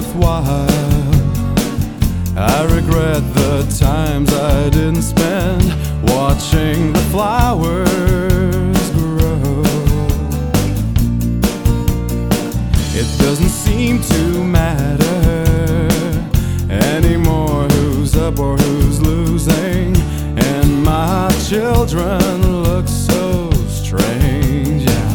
worthwhile. I regret the times I didn't spend watching the flowers grow. It doesn't seem to matter anymore who's up or who's losing, and my children look so strange. Yeah.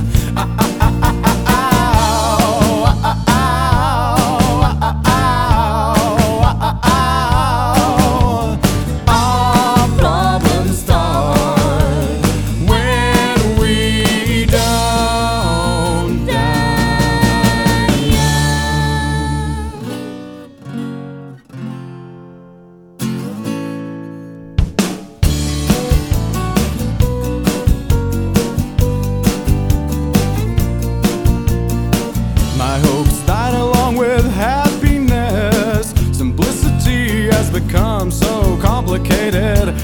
Our problems start when we don't die. My hopes died along with happiness. Simplicity has become so complicated.